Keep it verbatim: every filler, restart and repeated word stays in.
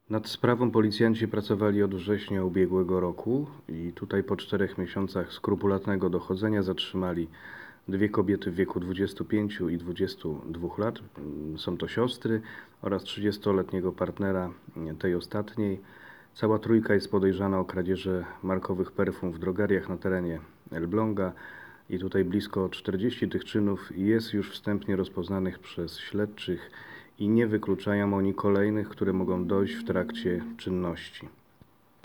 Nad sprawą policjanci pracowali od września ubiegłego roku i tutaj po czterech miesiącach skrupulatnego dochodzenia zatrzymali dwie kobiety w wieku dwudziestu pięciu i dwudziestu dwóch lat. Są to siostry oraz trzydziestoletniego partnera tej ostatniej. Cała trójka jest podejrzana o kradzieże markowych perfum w drogeriach na terenie Elbląga i tutaj blisko czterdzieści tych czynów jest już wstępnie rozpoznanych przez śledczych i nie wykluczają oni kolejnych, które mogą dojść w trakcie czynności.